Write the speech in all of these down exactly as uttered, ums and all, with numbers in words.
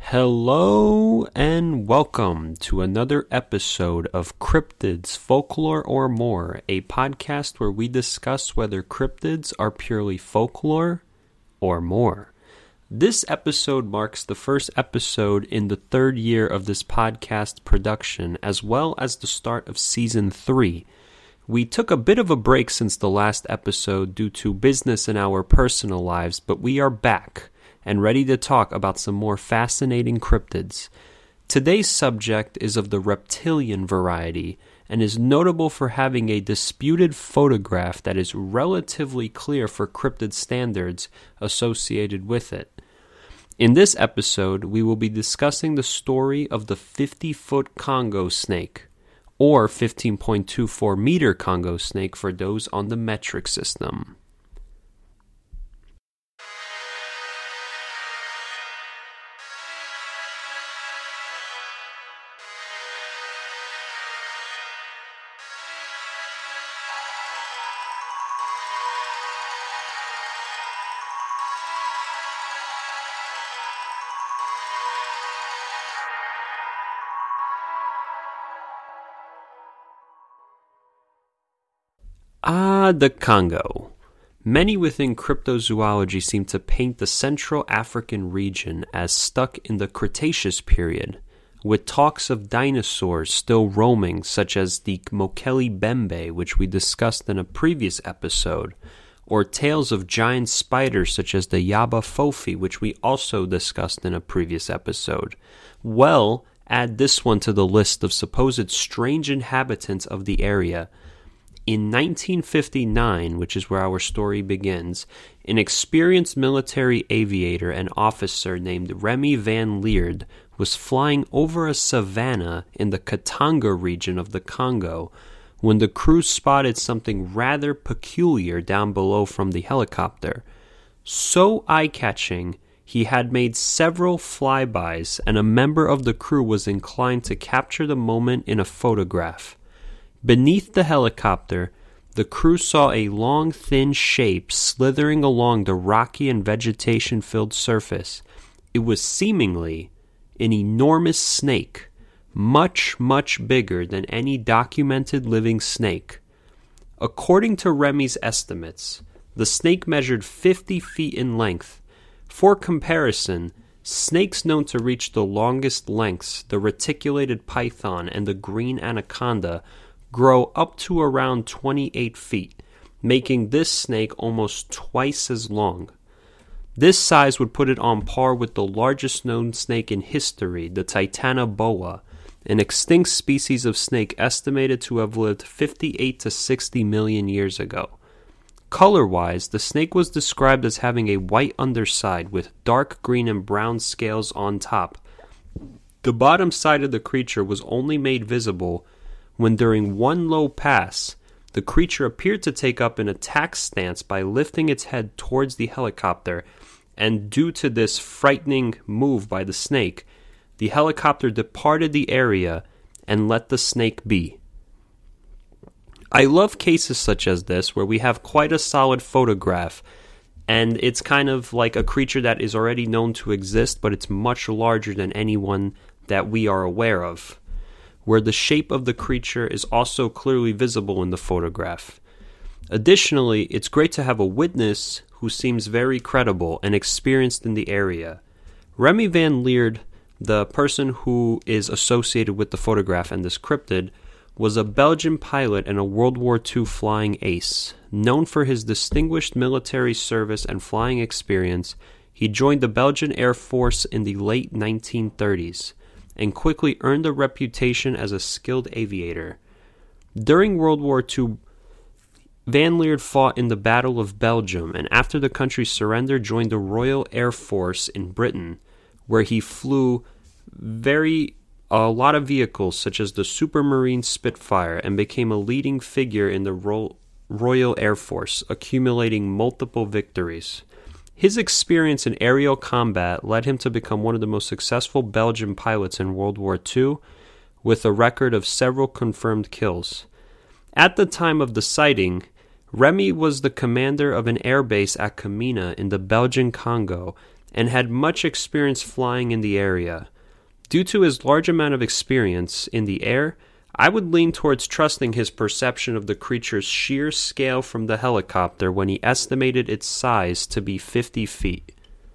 Hello and welcome to another episode of Cryptids, Folklore or More, a podcast where we discuss whether cryptids are purely folklore or more. This episode marks the first episode in the third year of this podcast production, as well as the start of season three. We took a bit of a break since the last episode due to business in our personal lives, but we are back and ready to talk about some more fascinating cryptids. Today's subject is of the reptilian variety and is notable for having a disputed photograph that is relatively clear for cryptid standards associated with it. In this episode, we will be discussing the story of the fifty-foot Congo snake, or fifteen point two four meter Congo snake for those on the metric system. Ah, the Congo. Many within cryptozoology seem to paint the Central African region as stuck in the Cretaceous period, with talks of dinosaurs still roaming, such as the Mokele Bembe, which we discussed in a previous episode, or tales of giant spiders such as the Yaba Fofi, which we also discussed in a previous episode. Well, add this one to the list of supposed strange inhabitants of the area. In nineteen fifty-nine, which is where our story begins, an experienced military aviator and officer named Remy Van Lierde was flying over a savanna in the Katanga region of the Congo when the crew spotted something rather peculiar down below from the helicopter. So eye-catching, he had made several flybys, and a member of the crew was inclined to capture the moment in a photograph. Beneath the helicopter, the crew saw a long, thin shape slithering along the rocky and vegetation-filled surface. It was seemingly an enormous snake, much, much bigger than any documented living snake. According to Remy's estimates, the snake measured fifty feet in length. For comparison, snakes known to reach the longest lengths, the reticulated python and the green anaconda, grow up to around twenty-eight feet, making this snake almost twice as long. This size would put it on par with the largest known snake in history, the Titanoboa, an extinct species of snake estimated to have lived fifty-eight to sixty million years ago. Color-wise, the snake was described as having a white underside with dark green and brown scales on top. The bottom side of the creature was only made visible when during one low pass, the creature appeared to take up an attack stance by lifting its head towards the helicopter, and due to this frightening move by the snake, the helicopter departed the area and let the snake be. I love cases such as this where we have quite a solid photograph, and it's kind of like a creature that is already known to exist, but it's much larger than anyone that we are aware of, where the shape of the creature is also clearly visible in the photograph. Additionally, it's great to have a witness who seems very credible and experienced in the area. Remy Van Lierde, the person who is associated with the photograph and this cryptid, was a Belgian pilot and a World War Two flying ace. Known for his distinguished military service and flying experience, he joined the Belgian Air Force in the late nineteen thirties. And quickly earned a reputation as a skilled aviator. During World War Two, Van Lierde fought in the Battle of Belgium, and after the country surrendered, joined the Royal Air Force in Britain, where he flew very a lot of vehicles such as the Supermarine Spitfire and became a leading figure in the Ro- Royal Air Force, accumulating multiple victories. His experience in aerial combat led him to become one of the most successful Belgian pilots in World War Two, with a record of several confirmed kills. At the time of the sighting, Remy was the commander of an airbase at Kamina in the Belgian Congo, and had much experience flying in the area. Due to his large amount of experience in the air, I would lean towards trusting his perception of the creature's sheer scale from the helicopter when he estimated its size to be fifty feet.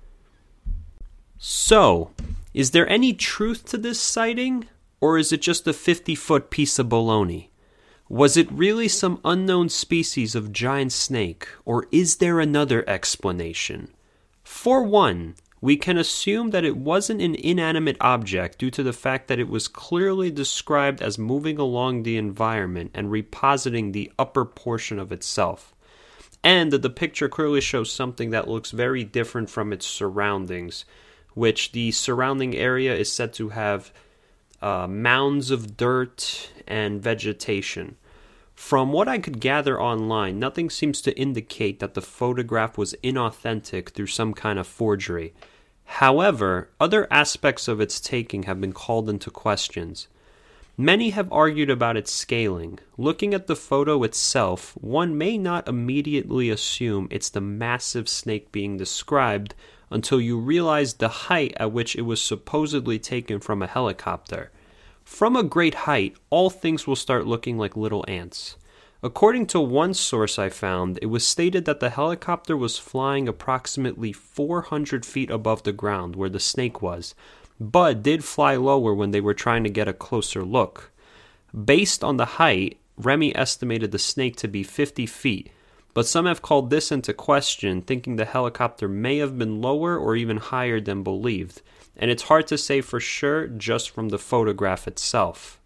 So, is there any truth to this sighting, or is it just a fifty-foot piece of baloney? Was it really some unknown species of giant snake, or is there another explanation? For one, we can assume that it wasn't an inanimate object due to the fact that it was clearly described as moving along the environment and repositing the upper portion of itself, and that the picture clearly shows something that looks very different from its surroundings, which the surrounding area is said to have uh, mounds of dirt and vegetation. From what I could gather online, nothing seems to indicate that the photograph was inauthentic through some kind of forgery. However, other aspects of its taking have been called into questions. Many have argued about its scaling. Looking at the photo itself, one may not immediately assume it's the massive snake being described until you realize the height at which it was supposedly taken from a helicopter. From a great height, all things will start looking like little ants. According to one source I found, it was stated that the helicopter was flying approximately four hundred feet above the ground where the snake was, but did fly lower when they were trying to get a closer look. Based on the height, Remy estimated the snake to be fifty feet, but some have called this into question, thinking the helicopter may have been lower or even higher than believed, and it's hard to say for sure just from the photograph itself.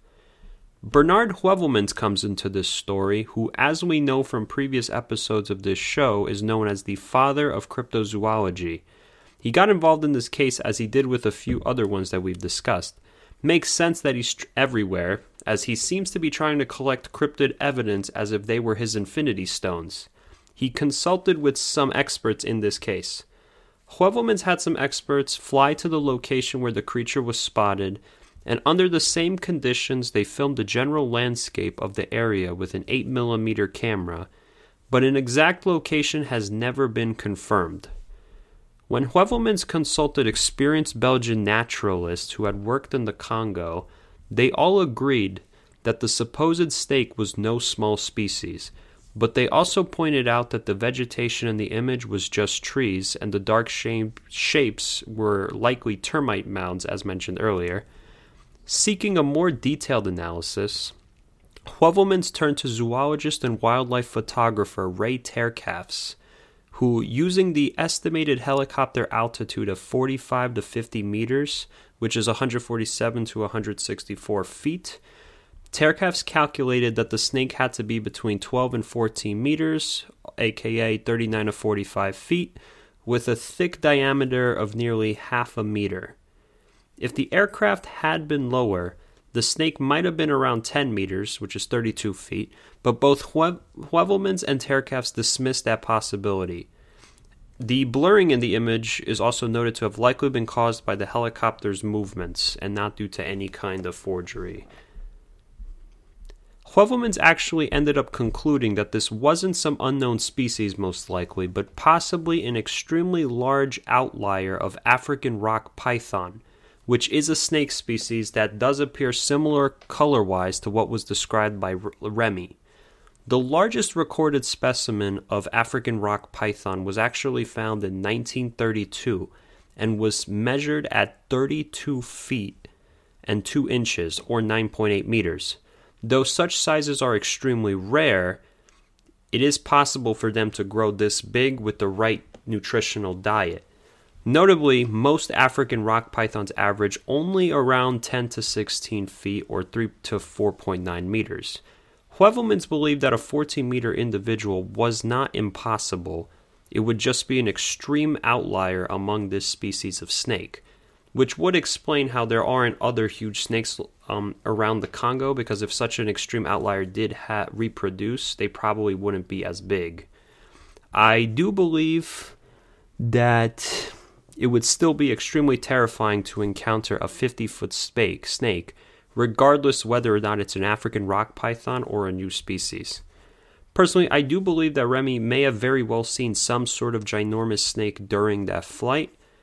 Bernard Heuvelmans comes into this story, who, as we know from previous episodes of this show, is known as the father of cryptozoology. He got involved in this case as he did with a few other ones that we've discussed. Makes sense that he's everywhere, as he seems to be trying to collect cryptid evidence as if they were his infinity stones. He consulted with some experts in this case. Heuvelmans had some experts fly to the location where the creature was spotted, and under the same conditions they filmed the general landscape of the area with an eight millimeter camera, but an exact location has never been confirmed. When Heuvelmans consulted experienced Belgian naturalists who had worked in the Congo, they all agreed that the supposed snake was no small species, but they also pointed out that the vegetation in the image was just trees and the dark shape, shapes were likely termite mounds, as mentioned earlier. Seeking a more detailed analysis, Heuvelmans turned to zoologist and wildlife photographer Ray Terkafs, who, using the estimated helicopter altitude of forty-five to fifty meters, which is one hundred forty-seven to one hundred sixty-four feet, Terkafs calculated that the snake had to be between twelve and fourteen meters, aka thirty-nine to forty-five feet, with a thick diameter of nearly half a meter. If the aircraft had been lower, the snake might have been around ten meters, which is thirty-two feet, but both Heuvelmans and Terkafs dismissed that possibility. The blurring in the image is also noted to have likely been caused by the helicopter's movements and not due to any kind of forgery. Heuvelmans actually ended up concluding that this wasn't some unknown species most likely, but possibly an extremely large outlier of African rock python, which is a snake species that does appear similar color-wise to what was described by Remy. The largest recorded specimen of African rock python was actually found in nineteen thirty-two and was measured at thirty-two feet and two inches, or nine point eight meters. Though such sizes are extremely rare, it is possible for them to grow this big with the right nutritional diet. Notably, most African rock pythons average only around ten to sixteen feet, or three to four point nine meters. Heuvelmans believed that a fourteen meter individual was not impossible. It would just be an extreme outlier among this species of snake, which would explain how there aren't other huge snakes um, around the Congo, because if such an extreme outlier did ha- reproduce, they probably wouldn't be as big. I do believe that it would still be extremely terrifying to encounter a fifty-foot snake, regardless whether or not it's an African rock python or a new species. Personally, I do believe that Remy may have very well seen some sort of ginormous snake during that flight,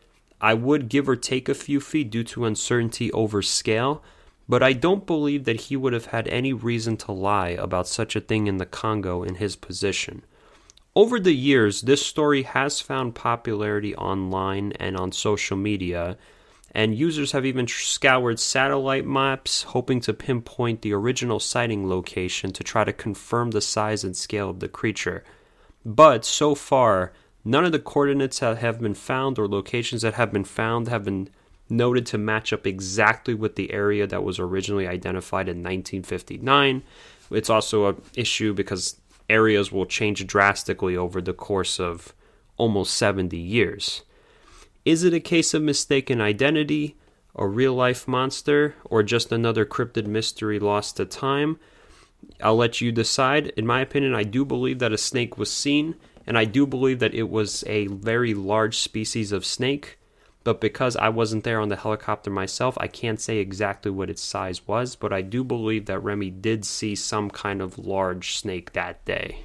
I would give or take a few feet due to uncertainty over scale, but I don't believe that he would have had any reason to lie about such a thing in the Congo in his position. Over the years, this story has found popularity online and on social media, and users have even scoured satellite maps hoping to pinpoint the original sighting location to try to confirm the size and scale of the creature. But so far, none of the coordinates that have been found or locations that have been found have been noted to match up exactly with the area that was originally identified in nineteen fifty-nine. It's also an issue because areas will change drastically over the course of almost seventy years. Is it a case of mistaken identity, a real-life monster, or just another cryptid mystery lost to time? I'll let you decide. In my opinion, I do believe that a snake was seen, and I do believe that it was a very large species of snake, but because I wasn't there on the helicopter myself, I can't say exactly what its size was, but I do believe that Remy did see some kind of large snake that day.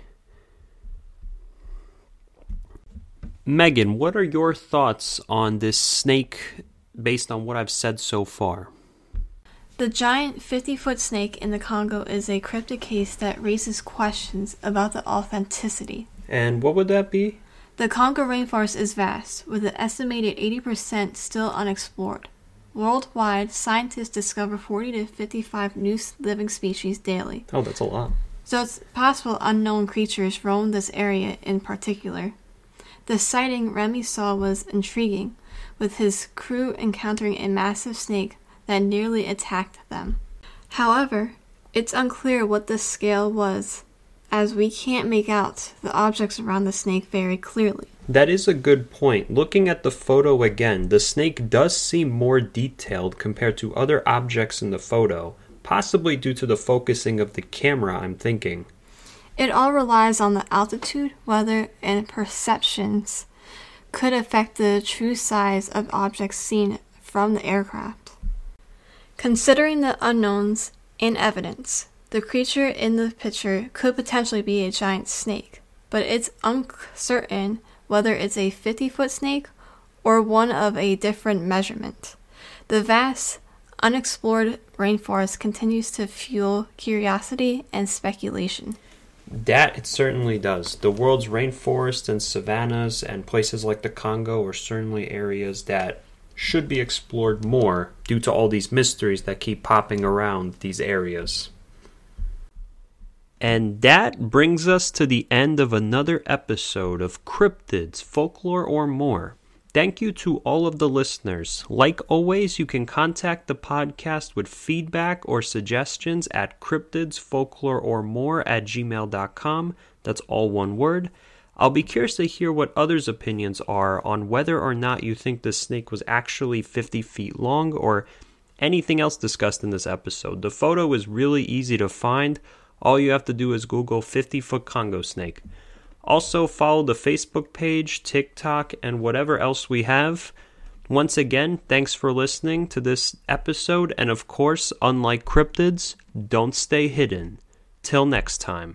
Megan, what are your thoughts on this snake based on what I've said so far? The giant fifty-foot snake in the Congo is a cryptid case that raises questions about the authenticity. And what would that be? The Congo rainforest is vast, with an estimated eighty percent still unexplored. Worldwide, scientists discover forty to fifty-five new living species daily. Oh, that's a lot. So it's possible unknown creatures roam this area in particular. The sighting Remy saw was intriguing, with his crew encountering a massive snake that nearly attacked them. However, it's unclear what the scale was, as we can't make out the objects around the snake very clearly. That is a good point. Looking at the photo again, the snake does seem more detailed compared to other objects in the photo, possibly due to the focusing of the camera, I'm thinking. It all relies on the altitude, weather, and perceptions could affect the true size of objects seen from the aircraft. Considering the unknowns and evidence, the creature in the picture could potentially be a giant snake, but it's uncertain whether it's a fifty-foot snake or one of a different measurement. The vast, unexplored rainforest continues to fuel curiosity and speculation. That it certainly does. The world's rainforests and savannas and places like the Congo are certainly areas that should be explored more due to all these mysteries that keep popping around these areas. And that brings us to the end of another episode of Cryptids, Folklore or More. Thank you to all of the listeners. Like always, you can contact the podcast with feedback or suggestions at cryptidsfolkloreormore at gmail dot com. That's all one word. I'll be curious to hear what others' opinions are on whether or not you think the snake was actually fifty feet long or anything else discussed in this episode. The photo is really easy to find. All you have to do is Google fifty-foot Congo snake. Also, follow the Facebook page, TikTok, and whatever else we have. Once again, thanks for listening to this episode, and of course, unlike cryptids, don't stay hidden. Till next time.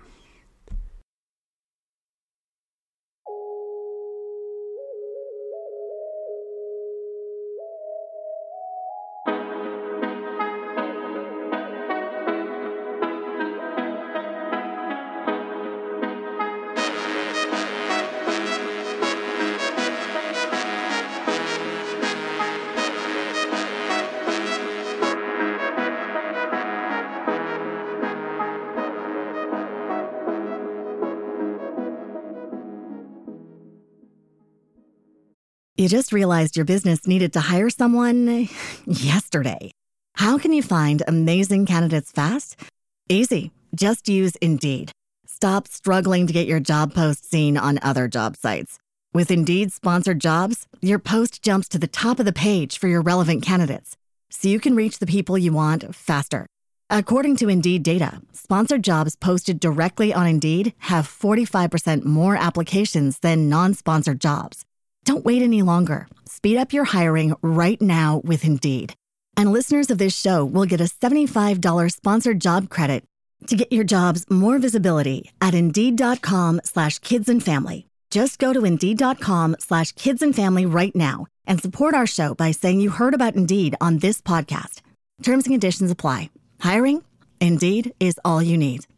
You just realized your business needed to hire someone yesterday. How can you find amazing candidates fast? Easy. Just use Indeed. Stop struggling to get your job post seen on other job sites. With Indeed sponsored jobs, your post jumps to the top of the page for your relevant candidates, so you can reach the people you want faster. According to Indeed data, sponsored jobs posted directly on Indeed have forty-five percent more applications than non-sponsored jobs. Don't wait any longer. Speed up your hiring right now with Indeed. And listeners of this show will get a seventy-five dollars sponsored job credit to get your jobs more visibility at Indeed.com slash kids and family. Just go to Indeed.com slash kids and family right now and support our show by saying you heard about Indeed on this podcast. Terms and conditions apply. Hiring? Indeed is all you need.